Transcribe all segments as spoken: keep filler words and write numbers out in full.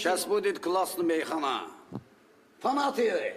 Сейчас будет классный мейхана. Фанаты!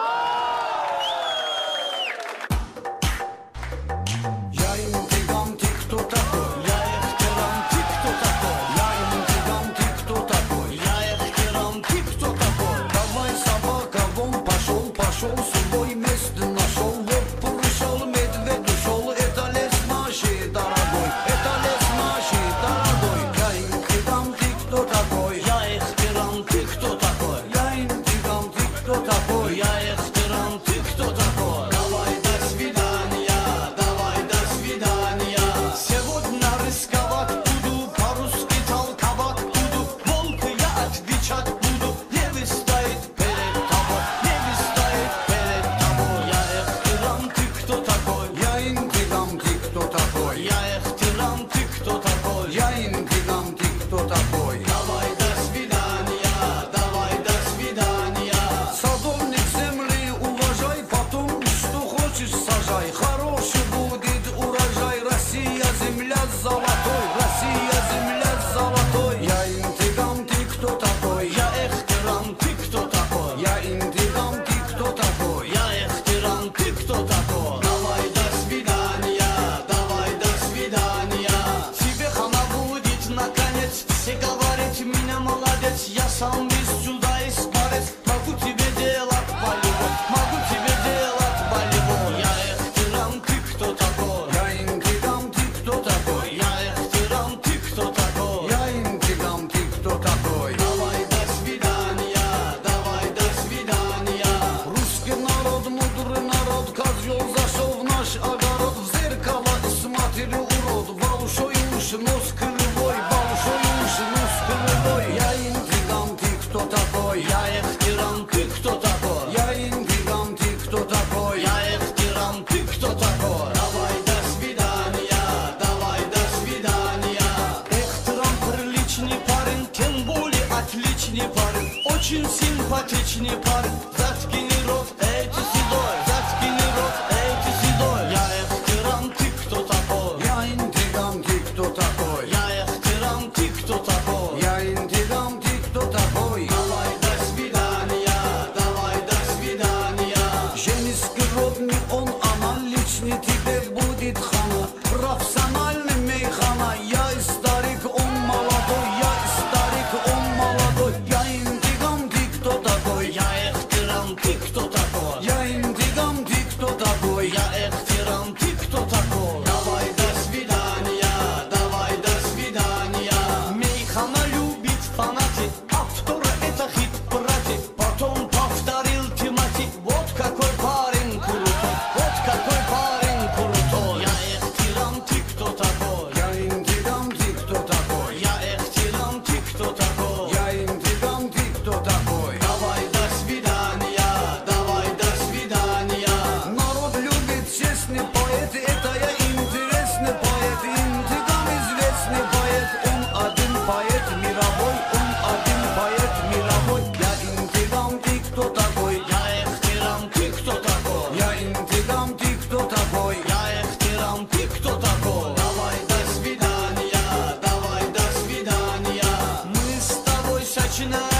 Я сам без сюда и спарец. Могу тебе делать болевой, могу тебе делать болевой. Я эхтирам, ты кто такой? Я интигам, ты кто такой? Я эхтирам, ты кто такой? Я интигам, ты кто такой? Давай до свидания, давай до свидания. Русский народ, мудрый народ, козел зашел в наш огород. В зеркало смотрели урод, большой уши, нос кривой, большой уши, нос кривой. Я интигам, ты кто такой? Я эхтирам, ты кто такой? Я интигам, ты кто такой? Я эхтирам, ты кто такой? Давай до свидания, давай до свидания. Эхтирам приличный парень, тем более отличный парень. Очень симпатичный парень. Заткни рот, эй ты седой, заткни рот, эй ты седой. Я эхтирам, ты кто такой? Я интигам, ты кто такой? Я эхтирам, ты кто такой? Я интигам, ты кто такой? Давай до свидания, давай до свидания. Женский род не он, она личный тебе будет хана. Профессиональный мейхана. Я и старик, он молодой. Я и старик, он молодой. Я интигам, ты кто такой? Я эхтирам, ты кто такой? Я интигам, ты кто такой? Я эхтирам, ты кто такой? Давай до свидания, давай до свидания. Мейхана любит фанаты, автора это хит, братья. Потом повторил тематик. Вот какой парень крутой, вот какой парень крутой. Я эхтирам, ты кто такой? Я интигам, ты кто такой? Я эхтирам, ты кто такой? Я интигам, ты кто такой? Давай до свидания, давай до свидания. Народ любит честный поэт, это я интересный поэт. Интигам известный поэт, он один поэт мировой, он один поэт мировой. Я интигам, ты кто такой? Я эхтирам, ты кто такой? Я интигам, ты кто такой? Я эхтирам, ты кто такой? Давай до свидания, давай до свидания. Мы с тобой сочинаем